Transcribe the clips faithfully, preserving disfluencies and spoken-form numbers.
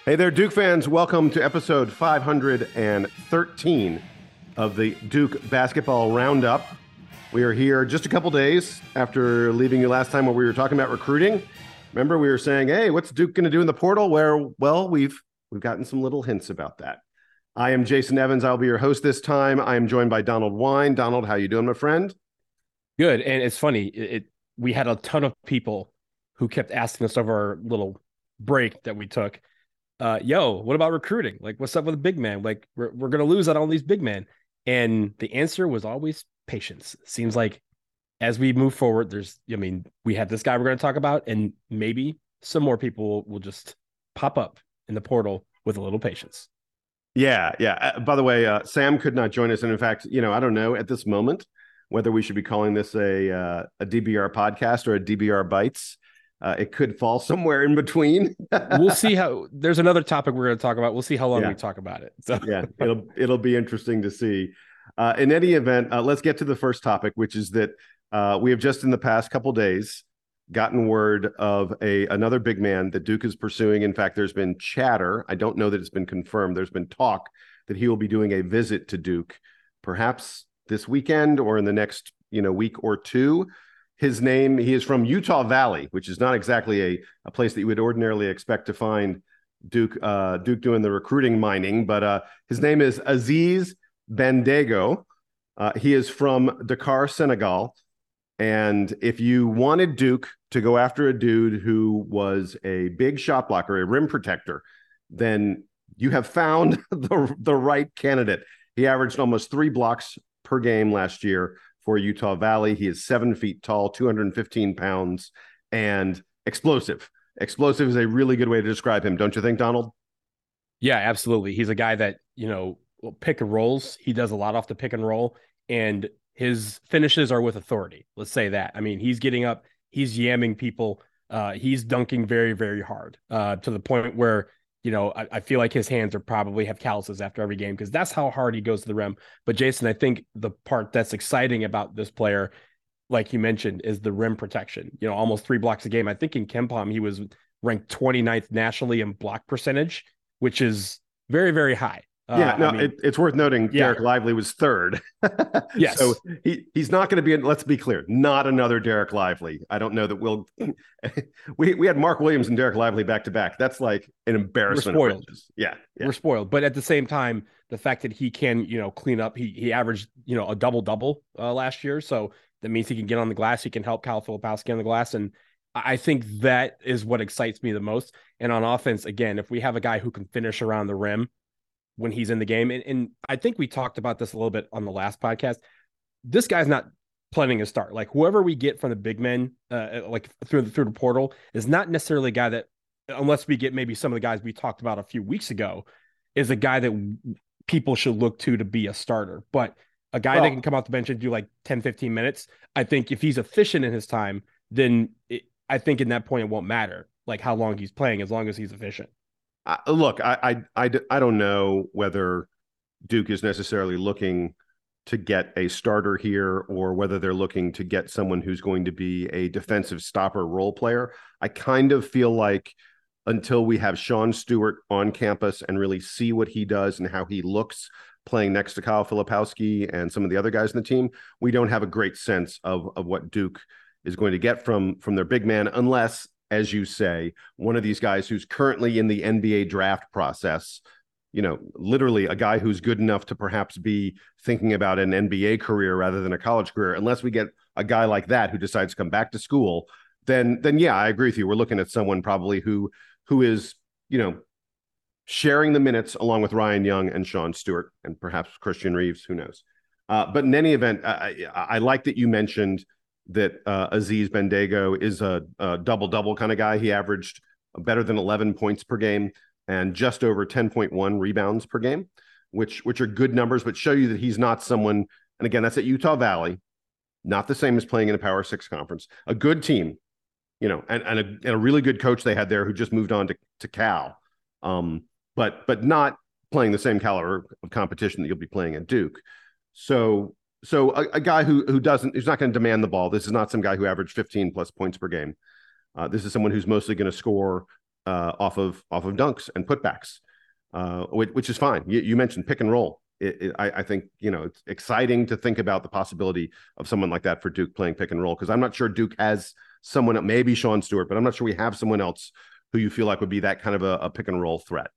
Hey there, Duke fans. Welcome to episode five hundred thirteen of the Duke Basketball Roundup. We are here just a couple days after leaving you last time where we were talking about recruiting. Remember, we were saying, hey, what's Duke going to do in the portal? Where, well, we've we've gotten some little hints about that. I am Jason Evans. I'll be your host this time. I am joined by Donald Wine. Donald, how you doing, my friend? Good. And it's funny. It, it we had a ton of people who kept asking us over our little break that we took. Uh, yo, what about recruiting? Like, what's up with the big man? Like, we're we're gonna lose out on these big men. And the answer was always patience. Seems like as we move forward, there's, I mean, we had this guy we're going to talk about, and maybe some more people will, will just pop up in the portal with a little patience. Yeah, yeah. Uh, by the way, uh, Sam could not join us, and in fact, you know, I don't know at this moment whether we should be calling this a uh, a D B R podcast or a D B R Bites. Uh, it could fall somewhere in between. We'll see how. There's another topic we're going to talk about. We'll see how long Yeah. we talk about it. So yeah, it'll it'll be interesting to see. Uh, in any event, uh, let's get to the first topic, which is that uh, we have just in the past couple days gotten word of a another big man that Duke is pursuing. In fact, there's been chatter. I don't know that it's been confirmed. There's been talk that he will be doing a visit to Duke, perhaps this weekend or in the next you know week or two. His name, he is from Utah Valley, which is not exactly a, a place that you would ordinarily expect to find Duke uh, Duke doing the recruiting mining, but uh, his name is Aziz Bandaogo. Uh, he is from Dakar, Senegal. And if you wanted Duke to go after a dude who was a big shot blocker, a rim protector, then you have found the, the right candidate. He averaged almost three blocks per game last year for Utah Valley. He is seven feet tall, two hundred fifteen pounds, and explosive. Explosive is a really good way to describe him, don't you think, Donald? yeah, absolutely. He's a guy that, you know, pick and rolls. He does a lot off the pick and roll, and his finishes are with authority. Let's say that. I mean, he's getting up, he's yamming people, uh, he's dunking very, very hard, uh, to the point where, you know, I, I feel like his hands are probably have calluses after every game because that's how hard he goes to the rim. But Jason, I think the part that's exciting about this player, like you mentioned, is the rim protection. You know, almost three blocks a game. I think in KenPom he was ranked twenty-ninth nationally in block percentage, which is very, very high. Yeah, Uh, no, I mean, it, it's worth noting yeah, Derek Lively was third. So yes, he, he's not going to be, let's be clear, not another Derek Lively. I don't know that we'll, we, we had Mark Williams and Derek Lively back to back. That's like an we're embarrassment of spoiled. riches. Yeah, yeah. We're spoiled. But at the same time, the fact that he can, you know, clean up, he he averaged, you know, a double double uh, last year. So that means he can get on the glass. He can help Kyle Filipowski on the glass. And I think that is what excites me the most. And on offense, again, if we have a guy who can finish around the rim when he's in the game, and, and I think we talked about this a little bit on the last podcast, this guy's not planning to start. Like whoever we get from the big men, uh, like through the, through the portal, is not necessarily a guy that, unless we get maybe some of the guys we talked about a few weeks ago, is a guy that people should look to to be a starter. But a guy Well, that can come off the bench and do like ten, fifteen minutes, I think if he's efficient in his time, then it, I think in that point it won't matter like how long he's playing as long as he's efficient. uh, look, I, I, I, I don't know whether Duke is necessarily looking to get a starter here or whether they're looking to get someone who's going to be a defensive stopper role player. I kind of feel like until we have Sean Stewart on campus and really see what he does and how he looks playing next to Kyle Filipowski and some of the other guys in the team, we don't have a great sense of, of what Duke is going to get from, from their big man, unless, as you say, one of these guys who's currently in the N B A draft process, you know, literally a guy who's good enough to perhaps be thinking about an N B A career rather than a college career, unless we get a guy like that who decides to come back to school, then, then yeah, I agree with you. We're looking at someone probably who, who is, you know, sharing the minutes along with Ryan Young and Sean Stewart and perhaps Christian Reeves, who knows. Uh, but in any event, I, I like that you mentioned that uh, Aziz Bandaogo is a, a double-double kind of guy. He averaged better than eleven points per game and just over ten point one rebounds per game, which which are good numbers, but show you that he's not someone, and again, that's at Utah Valley, not the same as playing in a Power Six conference. A good team, you know, and, and, a, and a really good coach they had there who just moved on to, to Cal, um, but but not playing the same caliber of competition that you'll be playing at Duke. So so a, a guy who who doesn't who's not going to demand the ball. This is not some guy who averaged fifteen plus points per game. Uh, this is someone who's mostly going to score uh, off of off of dunks and putbacks, uh, which, which is fine. You, you mentioned pick and roll. It, it, I, I think, you know, it's exciting to think about the possibility of someone like that for Duke playing pick and roll, because I'm not sure Duke has someone, maybe Sean Stewart, but I'm not sure we have someone else who you feel like would be that kind of a, a pick and roll threat.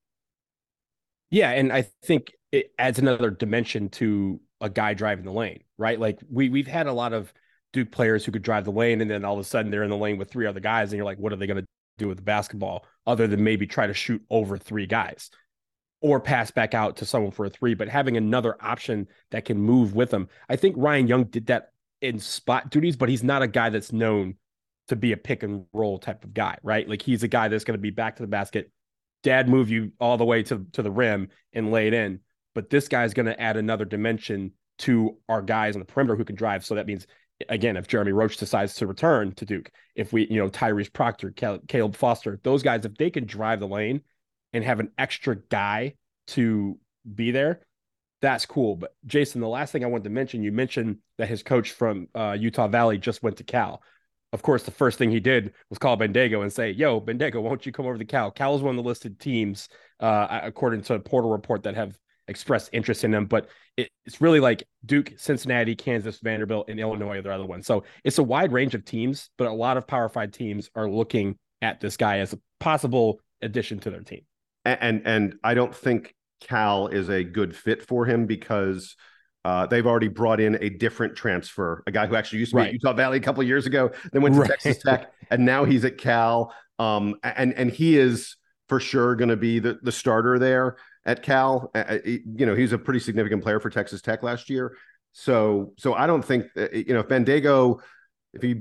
Yeah, and I think it adds another dimension to a guy driving the lane, right? Like we we've had a lot of Duke players who could drive the lane, and then all of a sudden they're in the lane with three other guys, and you're like, what are they going to do with the basketball other than maybe try to shoot over three guys or pass back out to someone for a three? But having another option that can move with them, I think Ryan Young did that in spot duties, but he's not a guy that's known to be a pick and roll type of guy, right? Like he's a guy that's going to be back to the basket, dad move you all the way to, to the rim and lay it in. But this guy's going to add another dimension to our guys on the perimeter who can drive. So that means, again, if Jeremy Roach decides to return to Duke, if we, you know, Tyrese Proctor, Cal- Caleb Foster, those guys, if they can drive the lane and have an extra guy to be there, that's cool. But Jason, the last thing I wanted to mention, you mentioned that his coach from uh, Utah Valley just went to Cal. Of course, the first thing he did was call Bendigo and say, yo, Bendigo, won't you come over to Cal? Cal is one of the listed teams, uh, according to a Portal report, that have expressed interest in him. But it, it's really like Duke, Cincinnati, Kansas, Vanderbilt, and Illinois are the other ones. So it's a wide range of teams, but a lot of Power Five teams are looking at this guy as a possible addition to their team. And, and, and I don't think Cal is a good fit for him because Uh, they've already brought in a different transfer, a guy who actually used to be right. at Utah Valley a couple of years ago, then went to right. Texas Tech, and now he's at Cal. Um, and and he is for sure going to be the, the starter there at Cal. Uh, you know, he's a pretty significant player for Texas Tech last year. So so I don't think that, you know, if Bendigo, if he,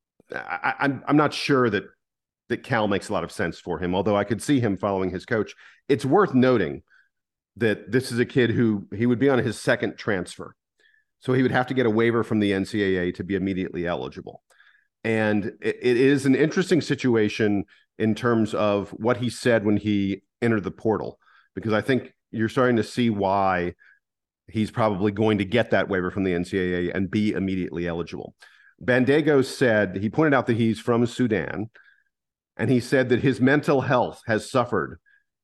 I, I'm I'm not sure that that Cal makes a lot of sense for him. Although I could see him following his coach. It's worth noting that this is a kid who he would be on his second transfer. So he would have to get a waiver from the N C double A to be immediately eligible. And it, it is an interesting situation in terms of what he said when he entered the portal, because I think you're starting to see why he's probably going to get that waiver from the N C double A and be immediately eligible. Bandago said, he pointed out that he's from Sudan, and he said that his mental health has suffered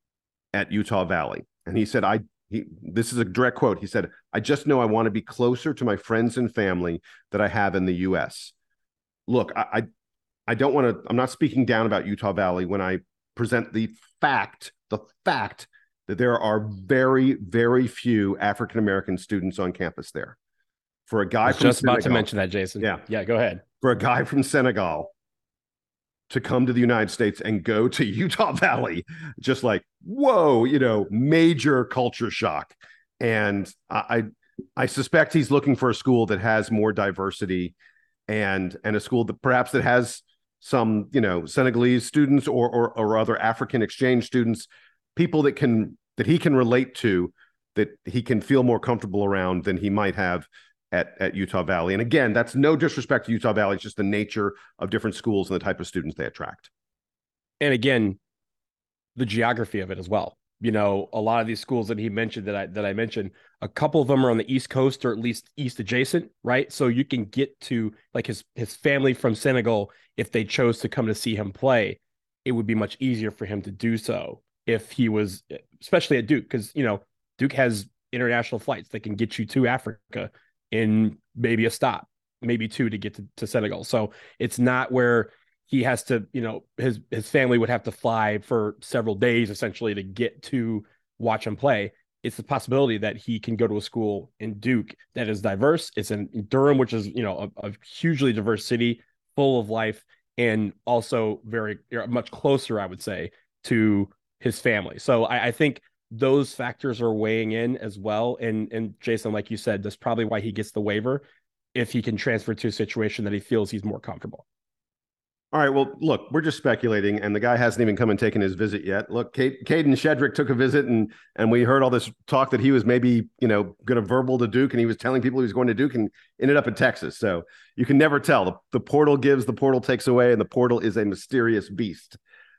at Utah Valley. And he said, I, he, this is a direct quote. He said, I just know I want to be closer to my friends and family that I have in the U S. Look, I, I, I don't want to, I'm not speaking down about Utah Valley when I present the fact, the fact that there are very, very few African-American students on campus there. For a guy I was from just Senegal, about to mention that, Jason. Yeah. Yeah, go ahead. For a guy from Senegal to come to the United States and go to Utah Valley, just like, whoa, you know, major culture shock. And I, I suspect he's looking for a school that has more diversity, and and a school that perhaps that has some, you know, Senegalese students or or, or other African exchange students, people that can that he can relate to, that he can feel more comfortable around than he might have at, at Utah Valley. And again, that's no disrespect to Utah Valley. It's just the nature of different schools and the type of students they attract. And again, the geography of it as well. You know, a lot of these schools that he mentioned that I that I mentioned, a couple of them are on the East Coast or at least East adjacent, right? So you can get to like his his family from Senegal. If they chose to come to see him play, it would be much easier for him to do so if he was, especially at Duke, because you know Duke has international flights that can get you to Africa in maybe a stop, maybe two to get to, to Senegal. So it's not where he has to, you know, his his family would have to fly for several days essentially to get to watch him play. It's the possibility that he can go to a school in Duke that is diverse. It's in Durham, which is, you know, a, a hugely diverse city, full of life, and also very much closer, I would say, to his family. So I, I think those factors are weighing in as well. And and Jason, like you said, that's probably why he gets the waiver, if he can transfer to a situation that he feels he's more comfortable. All right. Well, look, we're just speculating, and the guy hasn't even come and taken his visit yet. Look, Kate, Caden Shedrick took a visit, and and we heard all this talk that he was maybe, you know, going to verbal to Duke, and he was telling people he was going to Duke, and ended up in Texas. So you can never tell. The, the portal gives, the portal takes away, and the portal is a mysterious beast.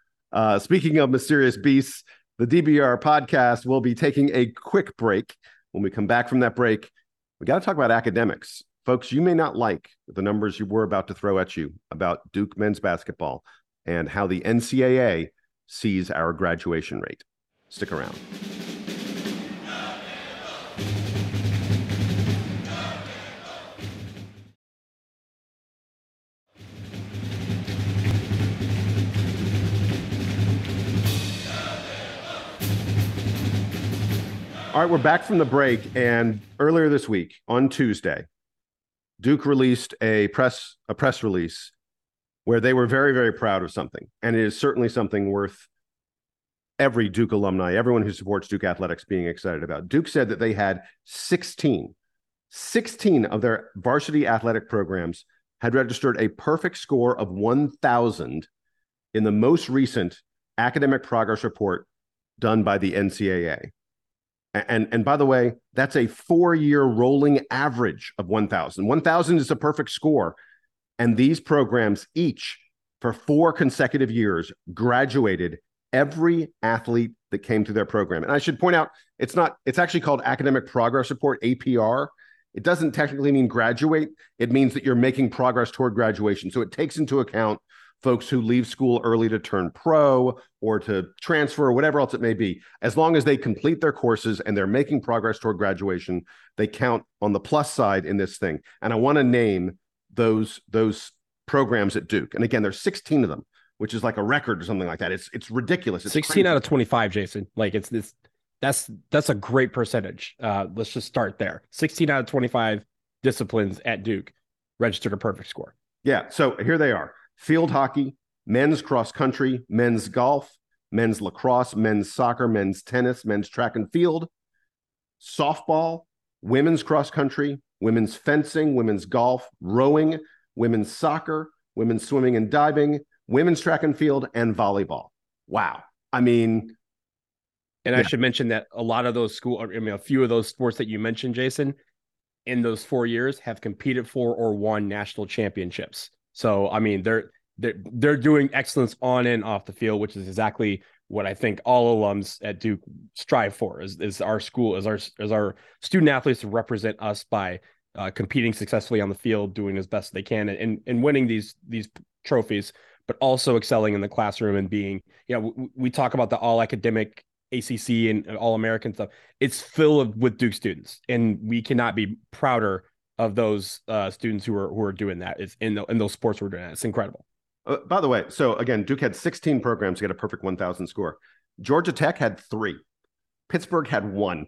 Uh, speaking of mysterious beasts, the D B R podcast will be taking a quick break. When we come back from that break, we got to talk about academics. Folks, you may not like the numbers you were about to throw at you about Duke men's basketball and how the N C double A sees our graduation rate. Stick around. All right, we're back from the break, and earlier this week, on Tuesday, Duke released a press a press release where they were very, very proud of something, and it is certainly something worth every Duke alumni, everyone who supports Duke athletics, being excited about. Duke said that they had sixteen, sixteen of their varsity athletic programs had registered a perfect score of one thousand in the most recent academic progress report done by the N C double A. And, and by the way, that's a four-year rolling average of one thousand. one thousand is a perfect score. And these programs each, for four consecutive years, graduated every athlete that came through their program. And I should point out, it's not, it's actually called Academic Progress Report, A P R. It doesn't technically mean graduate. It means that you're making progress toward graduation. So it takes into account folks who leave school early to turn pro or to transfer or whatever else it may be. As long as they complete their courses and they're making progress toward graduation, they count on the plus side in this thing. And I want to name those, those programs at Duke. And again, there's sixteen of them, which is like a record or something like that. It's it's ridiculous. It's sixteen crazy. out of twenty-five, Jason. Like it's this that's that's a great percentage. Uh, let's just start there. sixteen out of twenty-five disciplines at Duke registered a perfect score. Yeah. So here they are: field hockey, men's cross country, men's golf, men's lacrosse, men's soccer, men's tennis, men's track and field, softball, women's cross country, women's fencing, women's golf, rowing, women's soccer, women's swimming and diving, women's track and field, and volleyball. Wow. I mean, and yeah. I should mention that a lot of those school, I mean, a few of those sports that you mentioned, Jason, in those four years have competed for or won national championships. So, I mean, they're, they're, they're doing excellence on and off the field, which is exactly what I think all alums at Duke strive for, is, is our school, is our, is our student athletes to represent us by uh, competing successfully on the field, doing as best they can, and, and winning these, these trophies, but also excelling in the classroom and being, you know, we, we talk about the all academic A C C and all American stuff. It's filled with Duke students, and we cannot be prouder of those uh, students who are, who are doing that. It's in, the, in those sports we're doing that. It's incredible. Uh, by the way, so again, Duke had sixteen programs to get a perfect one thousand score. Georgia Tech had three. Pittsburgh had one.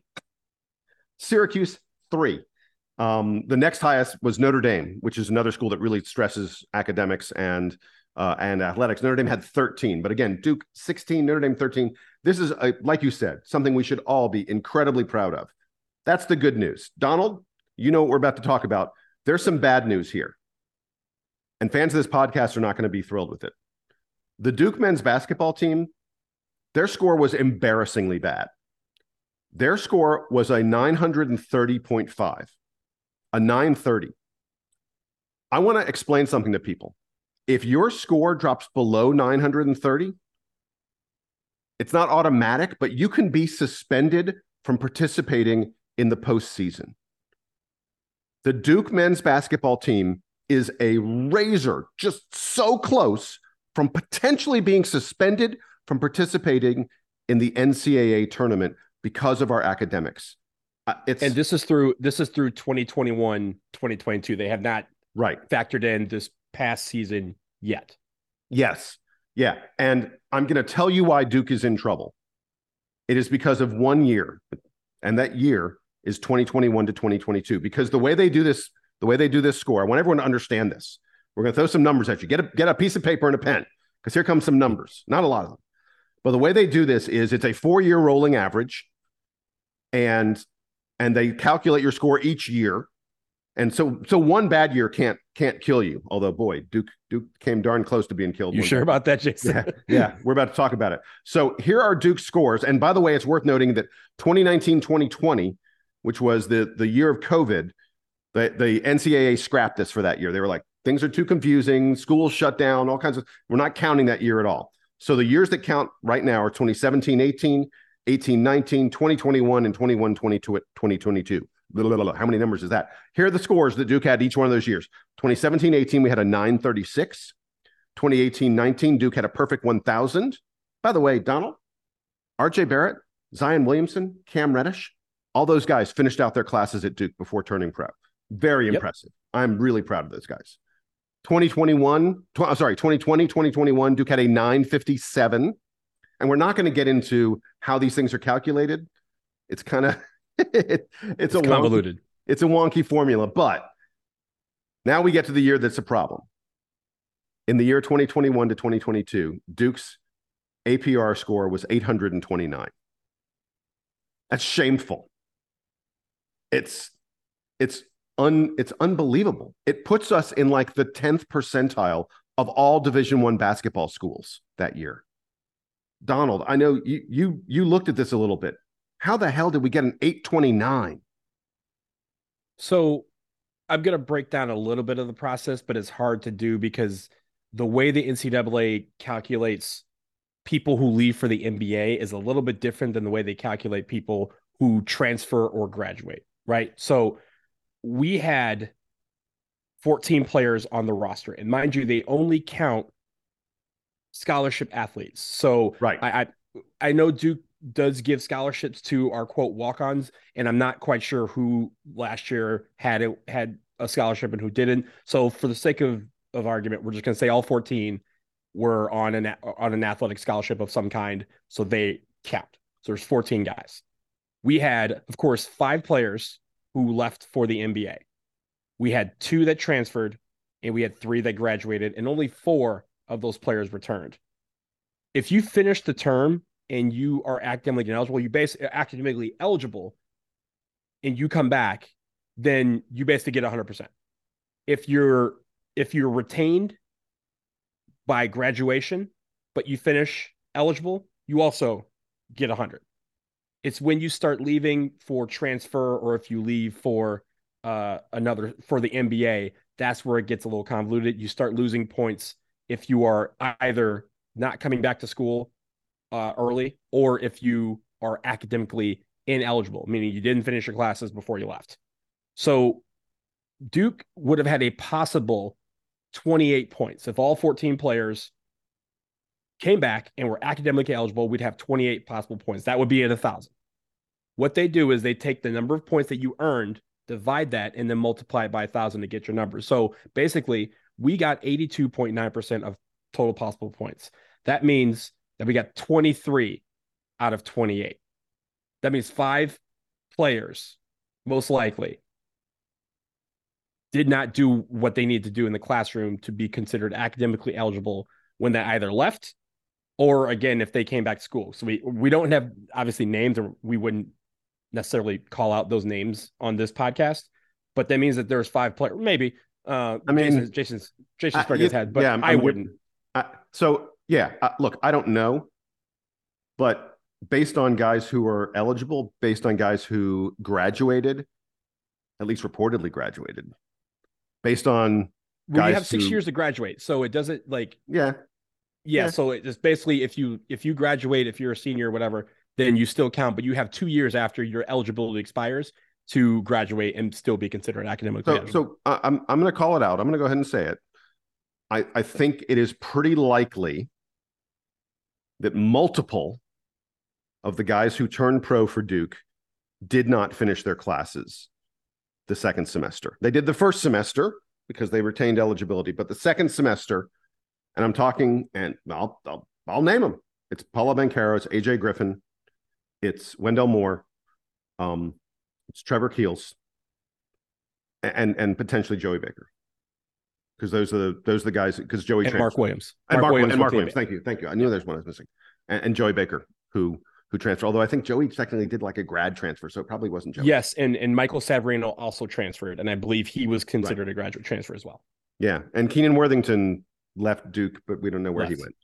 Syracuse, three. Um, the next highest was Notre Dame, which is another school that really stresses academics and uh, and athletics. Notre Dame had thirteen. But again, Duke, sixteen, Notre Dame, thirteen. This is, a, like you said, something we should all be incredibly proud of. That's the good news. Donald, you know what we're about to talk about. There's some bad news here. And fans of this podcast are not going to be thrilled with it. The Duke men's basketball team, their score was embarrassingly bad. Their score was a nine thirty point five, a nine thirty. I want to explain something to people. If your score drops below nine thirty, it's not automatic, but you can be suspended from participating in the postseason. The Duke men's basketball team is a razor, just so close from potentially being suspended from participating in the N C double A tournament because of our academics. Uh, it's, and this is through this is through twenty twenty-one, twenty twenty-two. They have not right factored in this past season yet. Yes. Yeah. And I'm going to tell you why Duke is in trouble. It is because of one year, and that year is twenty twenty-one to twenty twenty-two. Because the way they do this, the way they do this score, I want everyone to understand this. We're going to throw some numbers at you. Get a, get a piece of paper and a pen, because here comes some numbers. Not a lot of them. But the way they do this is it's a four-year rolling average, and and they calculate your score each year. And so so one bad year can't can't kill you. Although, boy, Duke Duke came darn close to being killed. You sure about that, Jason? Yeah, yeah, we're about to talk about it. So here are Duke's scores. And by the way, it's worth noting that twenty nineteen twenty twenty, which was the, the year of COVID, the, the N C double A scrapped this for that year. They were like, things are too confusing, schools shut down, all kinds of, we're not counting that year at all. So the years that count right now are twenty seventeen eighteen, eighteen nineteen, twenty twenty-one, and twenty-one twenty-two, twenty twenty-two. How many numbers is that? Here are the scores that Duke had each one of those years. twenty seventeen eighteen, we had a nine thirty-six. twenty eighteen nineteen, Duke had a perfect one thousand. By the way, Donald, R J Barrett, Zion Williamson, Cam Reddish, all those guys finished out their classes at Duke before turning pro. Very Yep. impressive. I'm really proud of those guys. twenty twenty-one, tw- sorry, twenty twenty, twenty twenty-one, Duke had a nine fifty-seven. And we're not going to get into how these things are calculated. It's kind of, it, it's, It's a convoluted. Wonky, it's a wonky formula. But now we get to the year that's a problem. In the year twenty twenty-one to twenty twenty-two, Duke's A P R score was eight hundred twenty-nine. That's shameful. It's it's un it's unbelievable. It puts us in like the tenth percentile of all Division One basketball schools that year. Donald, I know you you you looked at this a little bit. How the hell did we get an eight twenty-nine? So I'm going to break down a little bit of the process, but it's hard to do because the way the N C double A calculates people who leave for the N B A is a little bit different than the way they calculate people who transfer or graduate, right? So we had fourteen players on the roster, and mind you, they only count scholarship athletes. So right. I, I I know Duke does give scholarships to our quote walk-ons, and I'm not quite sure who last year had it had a scholarship and who didn't. So for the sake of of argument, we're just going to say all fourteen were on an on an athletic scholarship of some kind, so they count. So there's fourteen guys. We had, of course, five players who left for the N B A. We had two that transferred, and we had three that graduated, and only four of those players returned. If you finish the term and you are academically eligible, you basically academically eligible, and you come back, then you basically get one hundred percent. If you're if you're retained by graduation, but you finish eligible, you also get one hundred. It's when you start leaving for transfer, or if you leave for uh, another for the N B A, that's where it gets a little convoluted. You start losing points if you are either not coming back to school uh, early, or if you are academically ineligible, meaning you didn't finish your classes before you left. So Duke would have had a possible twenty-eight points. If all fourteen players came back and were academically eligible, we'd have twenty-eight possible points. That would be at a thousand. What they do is they take the number of points that you earned, divide that, and then multiply it by a thousand to get your numbers. So basically, we got eighty-two point nine percent of total possible points. That means that we got twenty-three out of twenty-eight. That means five players, most likely, did not do what they need to do in the classroom to be considered academically eligible when they either left, or again, if they came back to school. So we we don't have obviously names, or we wouldn't necessarily call out those names on this podcast, but that means that there's five players, maybe. Uh, I mean, Jason's Jason's Jason's spread his head, but yeah, I, I wouldn't. I, so yeah, uh, look, I don't know, but based on guys who are eligible, based on guys who graduated, at least reportedly graduated, based on well, you have six who, years to graduate, so it doesn't like yeah, yeah. yeah. So it just basically if you if you graduate, if you're a senior or whatever, then you still count, but you have two years after your eligibility expires to graduate and still be considered academically so, eligible. So uh, I'm I'm going to call it out. I'm going to go ahead and say it. I, I think it is pretty likely that multiple of the guys who turned pro for Duke did not finish their classes the second semester. They did the first semester because they retained eligibility, but the second semester, and I'm talking, and I'll I'll, I'll name them. It's Paolo Banchero, it's A J Griffin, it's Wendell Moore, um, it's Trevor Keels, and and potentially Joey Baker, because those are the those are the guys. Because Joey and Mark Williams, and Mark Mark Williams, and Mark Williams. Thank you, thank you. I knew there's one I was missing, and, and Joey Baker, who who transferred. Although I think Joey technically did like a grad transfer, so it probably wasn't Joey. Yes, and and Michael Savarino also transferred, and I believe he was considered right. a graduate transfer as well. Yeah, and Keenan Worthington left Duke, but we don't know where left. he went.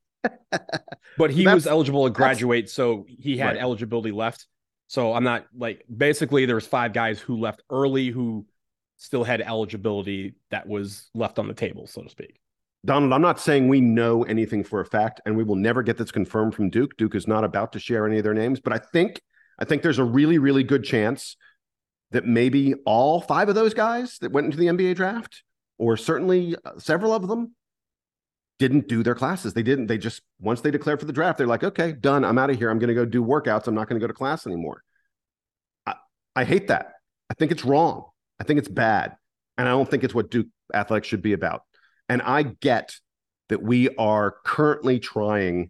But he was eligible to graduate, so he had right. eligibility left. So I'm not like basically there was five guys who left early who still had eligibility that was left on the table, so to speak. Donald, I'm not saying we know anything for a fact, and we will never get this confirmed from Duke. Duke is not about to share any of their names, but I think I think there's a really, really good chance that maybe all five of those guys that went into the N B A draft, or certainly several of them, didn't do their classes. They didn't. They just, once they declared for the draft, they're like, okay, done. I'm out of here. I'm going to go do workouts. I'm not going to go to class anymore. I, I hate that. I think it's wrong. I think it's bad. And I don't think it's what Duke athletics should be about. And I get that we are currently trying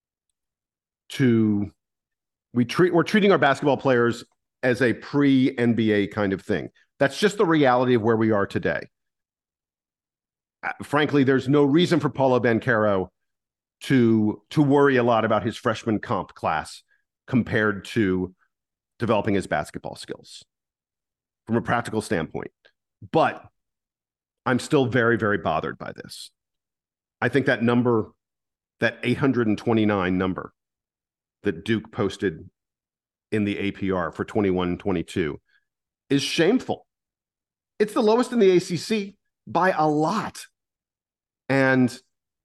to, we treat, we're treating our basketball players as a pre-N B A kind of thing. That's just the reality of where we are today. Frankly, there's no reason for Paulo Banchero to to worry a lot about his freshman comp class compared to developing his basketball skills from a practical standpoint. But I'm still very, very bothered by this. I think that number, that eight hundred twenty-nine number that Duke posted in the A P R for twenty-one twenty-two is shameful. It's the lowest in the A C C by a lot. And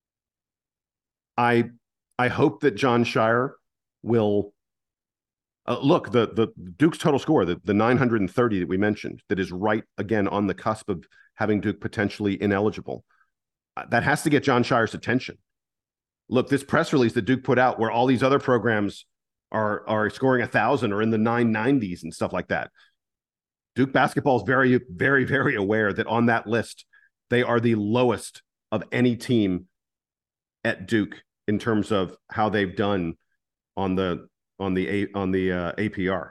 I I hope that Jon Scheyer will uh, look, the the Duke's total score, the, the nine hundred thirty that we mentioned, that is right again on the cusp of having Duke potentially ineligible. Uh, that has to get Jon Scheyer's attention. Look, this press release that Duke put out where all these other programs are are scoring a thousand or in the nine nineties and stuff like that. Duke basketball is very, very, very aware that on that list, they are the lowest of any team at Duke in terms of how they've done on the on the on the uh, A P R.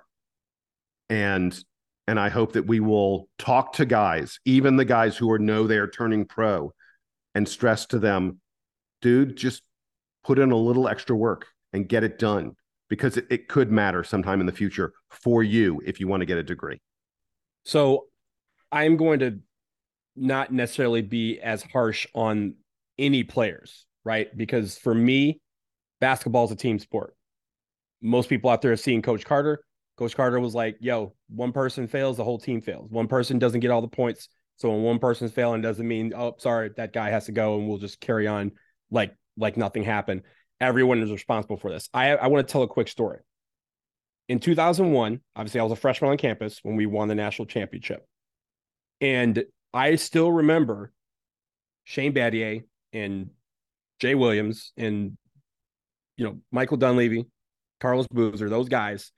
And and I hope that we will talk to guys, even the guys who are know they are turning pro, and stress to them, dude, just put in a little extra work and get it done, because it, it could matter sometime in the future for you if you want to get a degree. So I'm going to not necessarily be as harsh on any players, right? Because for me, basketball is a team sport. Most people out there have seen Coach Carter. Coach Carter was like, yo, one person fails, the whole team fails. One person doesn't get all the points. So when one person's failing, doesn't mean, oh, sorry, that guy has to go and we'll just carry on like, like nothing happened. Everyone is responsible for this. I, I want to tell a quick story. In two thousand one, obviously I was a freshman on campus when we won the national championship. And I still remember Shane Battier and Jay Williams and, you know, Michael Dunleavy, Carlos Boozer, those guys.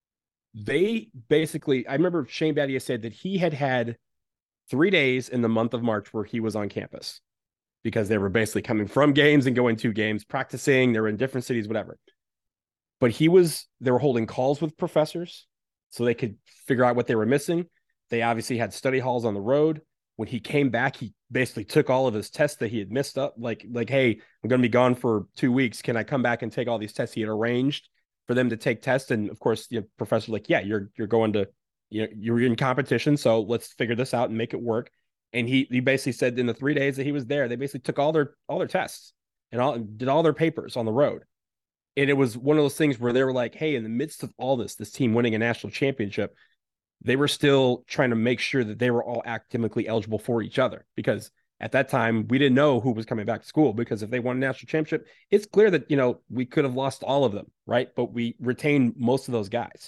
They basically, I remember Shane Battier said that he had had three days in the month of March where he was on campus because they were basically coming from games and going to games, practicing. They were in different cities, whatever. But he was, they were holding calls with professors so they could figure out what they were missing. They obviously had study halls on the road. When he came back, he basically took all of his tests that he had missed up. Like, like, hey, I'm going to be gone for two weeks. Can I come back and take all these tests? He had arranged for them to take tests. And of course, the professor's like, yeah, you're, you're going to, you know, you're in competition. So let's figure this out and make it work. And he, he basically said in the three days that he was there, they basically took all their, all their tests and all, did all their papers on the road. And it was one of those things where they were like, hey, in the midst of all this, this team winning a national championship, they were still trying to make sure that they were all academically eligible for each other, because at that time we didn't know who was coming back to school, because if they won a national championship, it's clear that, you know, we could have lost all of them, right? But we retained most of those guys.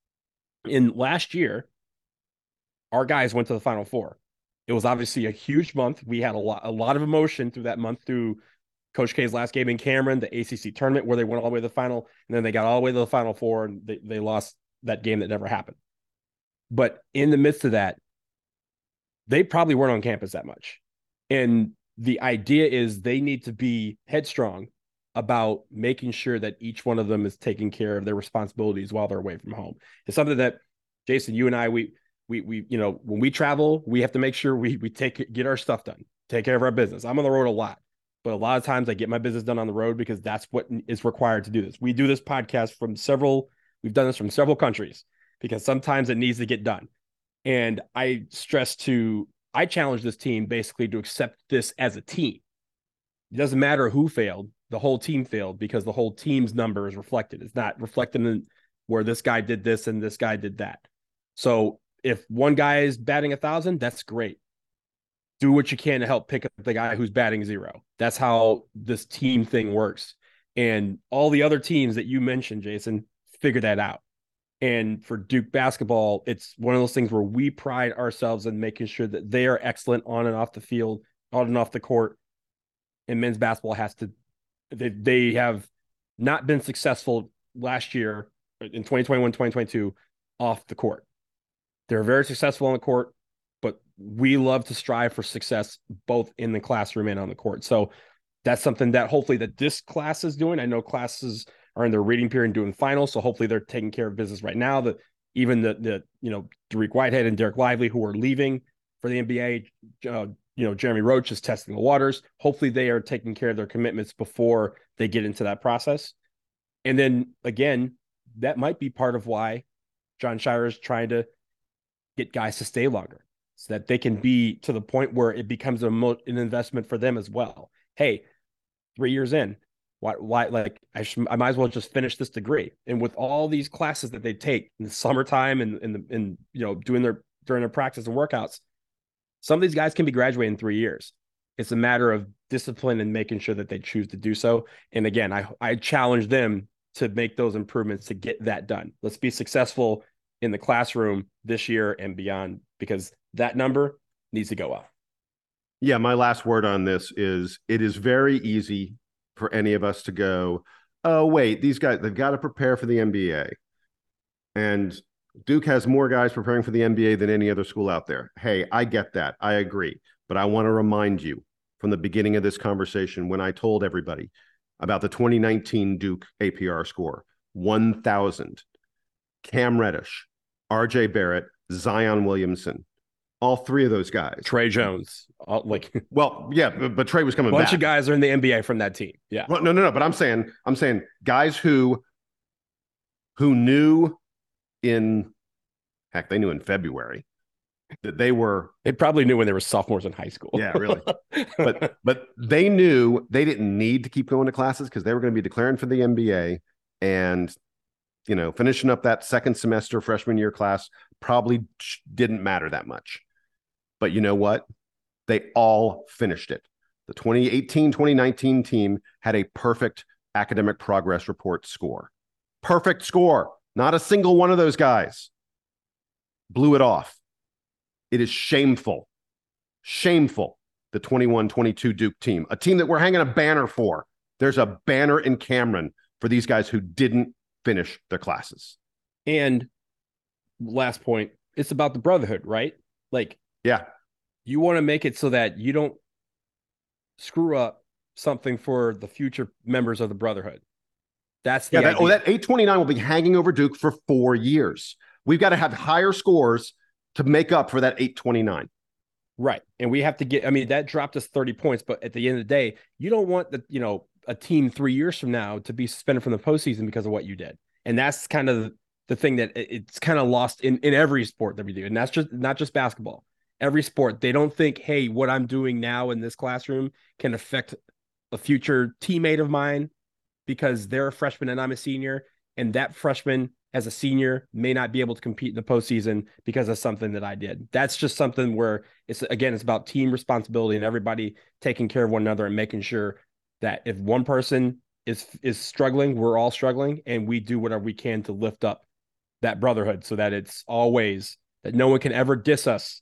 In last year, our guys went to the Final Four. It was obviously a huge month. We had a lot, a lot of emotion through that month, through Coach K's last game in Cameron, the A C C tournament where they went all the way to the final, and then they got all the way to the Final Four and they, they lost that game that never happened. But in the midst of that, they probably weren't on campus that much. And the idea is they need to be headstrong about making sure that each one of them is taking care of their responsibilities while they're away from home. It's something that, Jason, you and I, we, we, we, you know, when we travel, we have to make sure we, we take, get our stuff done, take care of our business. I'm on the road a lot, but a lot of times I get my business done on the road because that's what is required to do this. We do this podcast from several, we've done this from several countries, because sometimes it needs to get done. And I stress to, I challenge this team basically to accept this as a team. It doesn't matter who failed, the whole team failed, because the whole team's number is reflected. It's not reflected in where this guy did this and this guy did that. So if one guy is batting a thousand, that's great. Do what you can to help pick up the guy who's batting zero. That's how this team thing works. And all the other teams that you mentioned, Jason, figure that out. And for Duke basketball, it's one of those things where we pride ourselves in making sure that they are excellent on and off the field, on and off the court. and men's basketball has to, they, they have not been successful last year in twenty twenty-one, twenty twenty-two off the court. They're very successful on the court, but we love to strive for success both in the classroom and on the court. So that's something that hopefully that this class is doing. I know classes are in their reading period and doing finals, so hopefully they're taking care of business right now. That even the the you know Dariq Whitehead and Derek Lively, who are leaving for the N B A, uh, you know Jeremy Roach is testing the waters. Hopefully they are taking care of their commitments before they get into that process. And then again, that might be part of why Jon Scheyer is trying to get guys to stay longer, so that they can be to the point where it becomes a mo- an investment for them as well. Hey, three years in, why, why, like I should, I might as well just finish this degree. And with all these classes that they take in the summertime and in the, in, you know, doing their, during their practice and workouts, some of these guys can be graduating in three years. It's a matter of discipline and making sure that they choose to do so. And again, I, I challenge them to make those improvements to get that done. Let's be successful in the classroom this year and beyond, because that number needs to go up. Yeah, my last word on this is it is very easy for any of us to go, oh, wait, these guys, they've got to prepare for the N B A. And Duke has more guys preparing for the N B A than any other school out there. Hey, I get that. I agree. But I want to remind you from the beginning of this conversation when I told everybody about the twenty nineteen Duke A P R score, one thousand, Cam Reddish, R J Barrett, Zion Williamson. All three of those guys. Tre Jones. All, like well, yeah, but, but Tre was coming back. A bunch back. of guys are in the N B A from that team. Yeah. Well, no, no, no. But I'm saying, I'm saying guys who who knew in heck, they knew in February that they were they probably knew when they were sophomores in high school. Yeah, really. but but they knew they didn't need to keep going to classes because they were going to be declaring for the N B A and you know, finishing up that second semester freshman year class probably didn't matter that much. But you know what? They all finished it. The twenty eighteen twenty nineteen team had a perfect academic progress report score. Perfect score. Not a single one of those guys blew it off. It is shameful. Shameful. The twenty-one twenty-two Duke team, a team that we're hanging a banner for. There's a banner in Cameron for these guys who didn't finish their classes. And last point, it's about the brotherhood, right? Like, yeah, you want to make it so that you don't screw up something for the future members of the brotherhood. That's the yeah. That, oh, that eight twenty-nine will be hanging over Duke for four years. We've got to have higher scores to make up for that eight twenty-nine. Right. And we have to get, I mean, that dropped us thirty points, but at the end of the day, you don't want the, you know, a team three years from now to be suspended from the postseason because of what you did. And that's kind of the thing that it's kind of lost in, in every sport that we do. And that's just not just basketball. Every sport, they don't think, hey, what I'm doing now in this classroom can affect a future teammate of mine because they're a freshman and I'm a senior. And that freshman as a senior may not be able to compete in the postseason because of something that I did. That's just something where it's, again, it's about team responsibility and everybody taking care of one another and making sure that if one person is, is struggling, we're all struggling, and we do whatever we can to lift up that brotherhood so that it's always that no one can ever diss us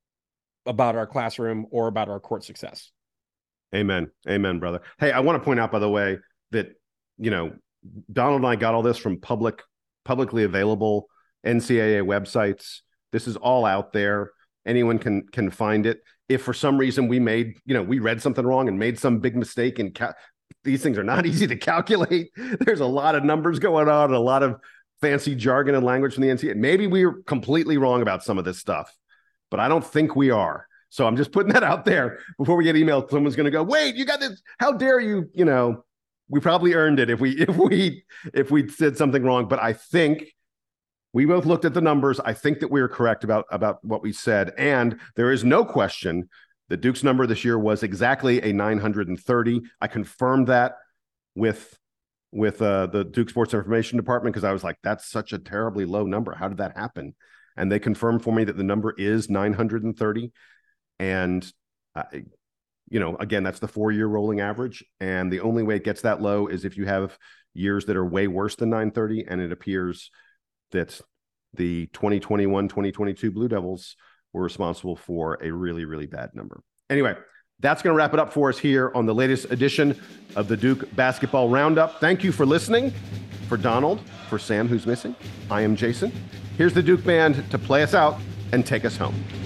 about our classroom or about our court success. Amen. Amen, brother. Hey, I want to point out, by the way, that, you know, Donald and I got all this from public, publicly available N C double A websites. This is all out there. Anyone can can find it. If for some reason we made, you know, we read something wrong and made some big mistake, and ca- these things are not easy to calculate. There's a lot of numbers going on, a lot of fancy jargon and language from the N C double A. Maybe we were completely wrong about some of this stuff, but I don't think we are. So I'm just putting that out there before we get emailed. Someone's going to go, wait, you got this. How dare you? You know, we probably earned it if we if we if we said something wrong. But I think we both looked at the numbers. I think that we were correct about about what we said, and there is no question that Duke's number this year was exactly a nine hundred thirty. I confirmed that with with uh, the Duke Sports Information Department because I was like, that's such a terribly low number. How did that happen? And they confirmed for me that the number is nine hundred thirty. And, uh, you know, again, that's the four-year rolling average. And the only way it gets that low is if you have years that are way worse than nine thirty. And it appears that the twenty twenty-one twenty twenty-two Blue Devils were responsible for a really, really bad number. Anyway, That's going to wrap it up for us here on the latest edition of the Duke Basketball Roundup. Thank you for listening. For Donald, for Sam, who's missing, I am Jason. Here's the Duke Band to play us out and take us home.